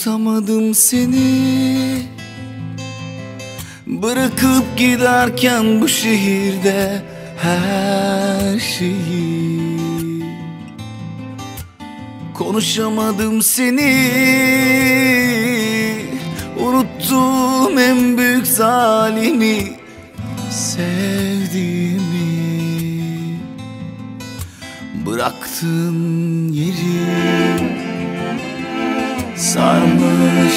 Unutamadım seni, bırakıp giderken bu şehirde her şeyi. Konuşamadım seni, unuttum en büyük zalimi, sevdiğimi. Bıraktığın yeri sarmış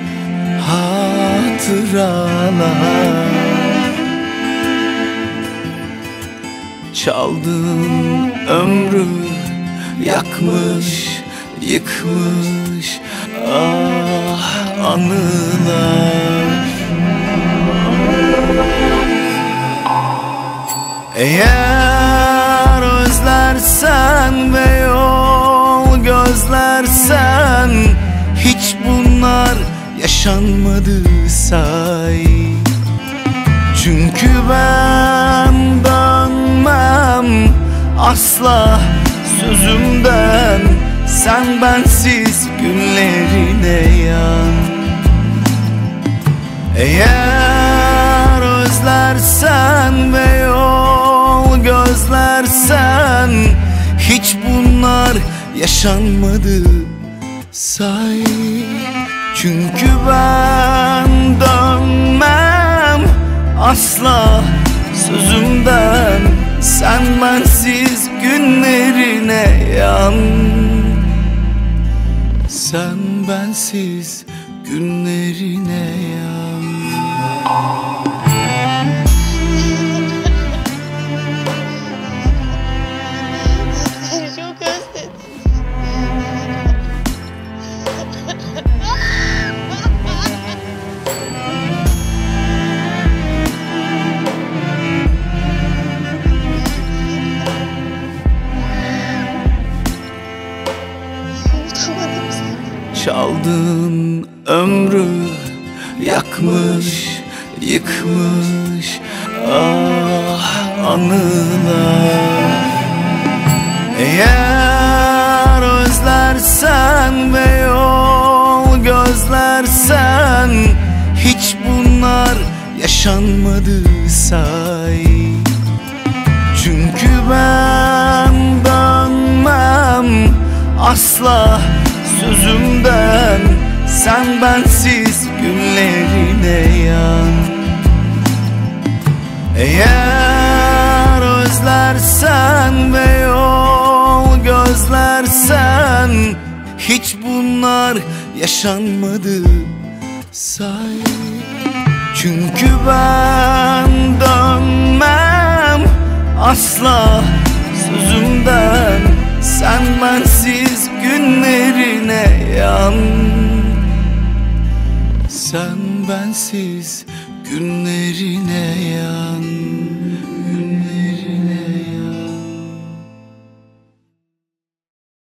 hatıralar, çaldığın ömrü yakmış, yıkmış anılar. Eğer özlersen ve yol gözlersen, hiç bunlar yaşanmadı say. Çünkü ben dönmem asla sözümden, sen bensiz günlerine yan. Eğer özlersen ve yol gözlersen, hiç bunlar yaşanmadı say. Çünkü ben dönmem asla sözümden, sen bensiz günlerine yan. Sen bensiz günlerine yan. Çok özledim. Unutamadım seni. Çaldığın ömrü yakmış, yıkmış anılar. Eğer özlersen ve yol gözlersen, hiç bunlar yaşanmadı say. Çünkü ben dönmem asla sözümden, sen bensiz günlerine yan. Eğer özlersen ve yol gözlersen, hiç bunlar yaşanmadı say. Çünkü ben dönmem asla sözümden, sen bensiz günlerine yan. Sen bensiz günlerine yan.